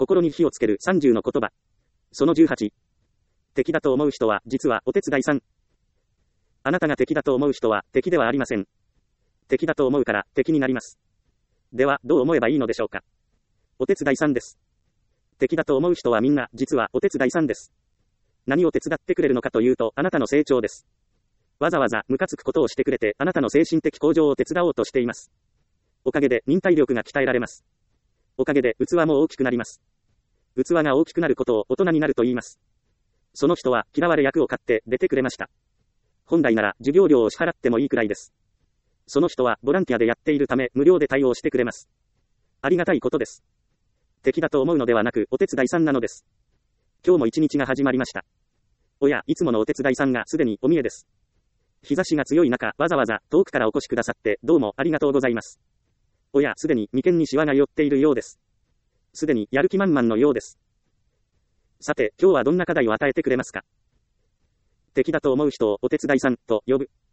心に火をつける30の言葉。その18。敵だと思う人は実はお手伝いさん。あなたが敵だと思う人は敵ではありません。敵だと思うから敵になります。ではどう思えばいいのでしょうか。お手伝いさんです。敵だと思う人はみんな実はお手伝いさんです。何を手伝ってくれるのかというとあなたの成長です。わざわざムカつくことをしてくれてあなたの精神的向上を手伝おうとしています。おかげで忍耐力が鍛えられます。おかげで器も大きくなります。器が大きくなることを大人になると言います。その人は嫌われ役を買って出てくれました。本来なら授業料を支払ってもいいくらいです。その人はボランティアでやっているため無料で対応してくれます。ありがたいことです。敵だと思うのではなくお手伝いさんなのです。今日も一日が始まりました。おや、いつものお手伝いさんがすでにお見えです。日差しが強い中、わざわざ遠くからお越しくださってどうもありがとうございます。おや、すでに眉間にシワが寄っているようです。すでにやる気満々のようです。さて、今日はどんな課題を与えてくれますか。敵だと思う人をお手伝いさんと呼ぶ。